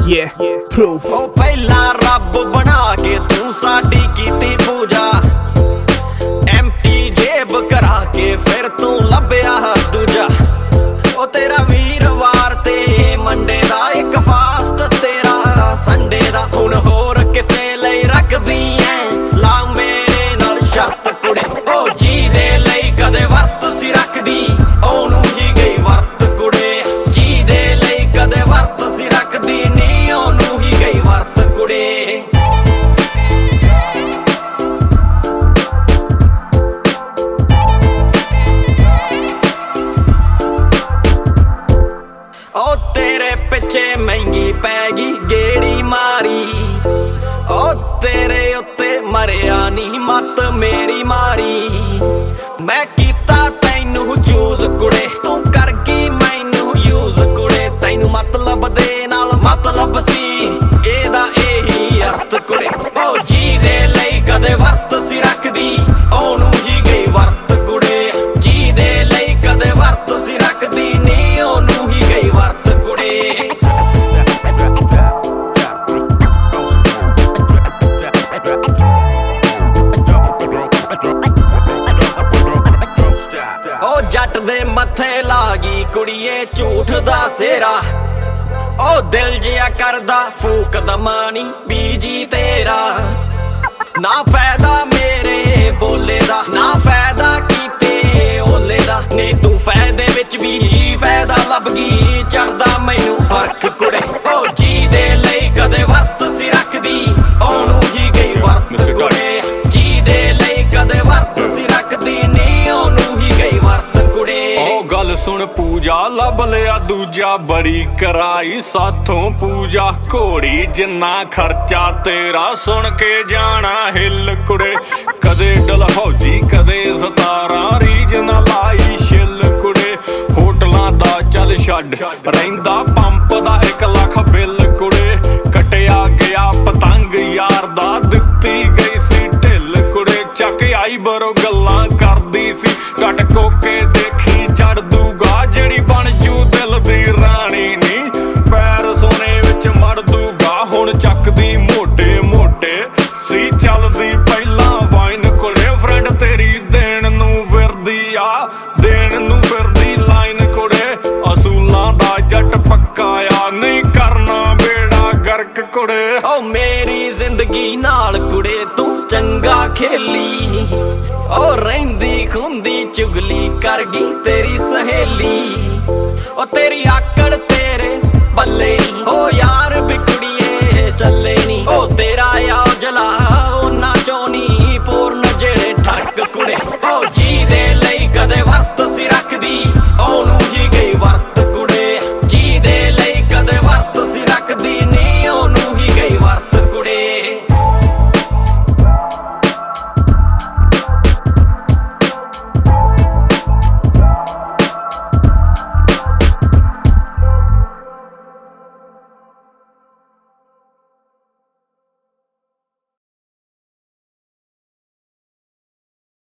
Yeah, proof. ਉਹ ਪਹਿਲਾਂ ਰੱਬ ਬਣਾ ਕੇ ਤੂੰ ਸਾਡੀ ਕੀਤੀ ਪੂਜਾ, ਐਮਟੀ ਜੇਬ ਕਰਾ ਕੇ ਫਿਰ ਤੂੰ ਲੱਭਿਆ ਦੂਜਾ। ਉਹ ਤੇਰਾ ਵੀਰਵਾਰ ਤੇ ਮੰਡੇ ਦਾ ਇੱਕ ਫਾਸਟ, ਤੇਰਾ ਸੰਡੇ ਦਾ ਹੁਣ ਹੋਰ ਕਿਸੇ ਲਈ ਰੱਖਦੀ ਐ ਲਾ ਮੇਰੇ ਨਾਲ ਸ਼ਰਤ ਕੁੜੇ। ਉਹ ਜੀ ਦੇ ਲਈ ਕਦੇ ਵਰਤ ਸੀ ਰੱਖਦੀ, ਉਹਨੂੰ ਹੀ ਗਈ ਵਰਤ ਕੁੜੇ। ਜੀ ਦੇ ਲਈ ਕਦੇ ਵਰਤ ਸੀ ਰੱਖਦੀ ਨੀ, ਉਹਨੂੰ ਹੀ ਗਈ ਵਰਤ ਕੁੜੇ। ਉਹ ਤੇਰੇ ਪਿੱਛੇ ਮਹਿੰਗੀ ਪੈ ਗਈ ਗੇੜੀ ਮਾਰੀ, ਉਹ ਤੇਰੇ ਉੱਤੇ ਮਰਿਆ ਨੀ ਮੱਤ ਮੇਰੀ ਮਾਰੀ। ਮੈਂ ਕੀਤਾ ਤੈਨੂੰ ਚੂਜ਼ ਕੁੜੇ, ਤੂੰ ਕਰ ਗਈ ਮੈਨੂੰ ਯੂਜ਼ ਕੁੜੇ। ਤੈਨੂੰ ਮਤਲਬ ਦੇ ਨਾਲ ਮਤਲਬ ਸੀ ਇਹਦਾ ਇਹੀ ਅਰਥ ਕੁੜੇ। ਉਹ ਜੀ ਦੇ ਲਈ ਕਦੇ ਵਰਤ ਸੀ ਰੱਖਦੀ, ਉਹਨੂੰ ਹੀ ਗਈ ਵਰਤ ਕੁੜੇ। ਜੀ ਦੇ ਲਈ ਕਦੇ ਵਰਤ ਸੀ ਰੱਖਦੀ ਨੀ, ਉਹਨੂੰ ਹੀ ਗਈ ਵਰਤ ਕੁੜੇ। ਉਹ ਜੱਟ ਦੇ ਮੱਥੇ ਲਾ ਗਈ ਕੁੜੀਏ ਝੂਠ ਦਾ ਸੇਰਾ, ਉਹ ਦਿਲ ਜਿਆ ਕਰਦਾ ਫੂਕ ਦਮਾਨੀ ਬੀਜੀ ਤੇਰਾ। ਨਾ ਫਾਇਦਾ ਮੇਰੇ ਬੋਲੇ ਦਾ, ਨਾ ਫਾਇਦਾ ਕੀਤੇ ਓਲੇ ਦਾ, ਨੀ ਤੂੰ ਫਾਇਦੇ ਵਿੱਚ ਵੀ ਫਾਇਦਾ ਲੱਭ ਗਈ, ਚੜਦਾ ਮੈਨੂੰ ਫਰਕ ਕੁੜੇ। ਉਹ ਜੀ ਦੇ ਲਈ ਕਦੇ ਵਰਤ ਸੀ ਰੱਖਦੀ, ਉਹਨੂੰ ਹੀ ਗਈ ਵਰਤ ਕੁੜੇ। ਜੀ ਦੇ ਲਈ ਕਦੇ ਵਰਤ ਸੀ ਰੱਖਦੀ ਨੀ, ਉਹਨੂੰ ਹੀ ਗਈ ਵਰਤ ਕੁੜੇ। ਉਹ ਗੱਲ ਸੁਣ ਪੂਜਾ, ਲੱਭ ਲਿਆ ਦੂਜਾ, ਬੜੀ ਕਰਾਈ ਸਾਥੋਂ ਪੂਜਾ। ਘੋੜੀ ਜਿੰਨਾ ਖਰਚਾ ਤੇਰਾ ਸੁਣ ਕੇ ਜਾਣਾ ਹਿੱਲ ਕੁੜੇ। ਕਦੇ ਡਲਹੌਜੀ ਕਦੇ 17 ਰੀਝ ਨਾ ਲਾਈ ਛਿੱਲ ਕੁੜੇ। ਹੋਟਲਾਂ ਦਾ ਚੱਲ ਛੱਡ, ਰਹਿੰਦਾ ਪੰਪ ਦਾ 1 ਲੱਖ ਬਿੱਲ ਕੁੜੇ। ਕਟਿਆ ਗਿਆ ਪਤੰਗ ਯਾਰ ਦਾ, ਦਿੱਤੀ ਗਈ ਸੀ ਢਿੱਲ ਕੁੜੇ। ਚੱਕ ਆਈ ਬਰੋ ਗੱਲਾਂ ਕਰਦੀ ਸੀ, ਕੱਟ ਕੋਕੇ ਦੇਖੀ ਚੜ ਦੂਗਾ। ਜਿਹੜੀ ਬਣ ਜੂ ਦਿਲ ਦੀ ਰਾਣੀ ਨੀ, ਪੈਰ ਸੋਨੇ ਵਿੱਚ ਮੜ ਦੂਗਾ। ਹੁਣ ਚੱਕਦੀ ਮੋਟੇ ਮੋਟੇ ਸੀ, ਚੱਲਦੀ ਪਹਿਲਾਂ ਵਾਈਨ ਕੁੜੇ। ਫਰੈਂਡ ਤੇਰੀ ਦੇਣ ਨੂੰ ਫਿਰਦੀ ਆ, ਦੇਣ ਨੂੰ ਫਿਰਦੀ ਲਾਈਨ ਕੁੜੇ। ਅਸੂਲਾਂ ਦਾ ਜੱਟ ਪੱਕਾ ਆ, ਨਹੀਂ ਕਰਨਾ ਬੇੜਾ ਗਰਕ ਕੁੜੇ। ਉਹ ਮੇਰੀ ਜ਼ਿੰਦਗੀ ਨਾਲ ਕੁੜੇ ਤੂੰ ਚੰਗਾ ਖੇਲੀ, ਉਹ ਰਹਿੰਦੀ ਖੁੰਦੀ ਚੁਗਲੀ ਕਰ ਗਈ ਤੇਰੀ ਸਹੇਲੀ। ਉਹ ਤੇਰੀ ਆਕੜ ਤੇ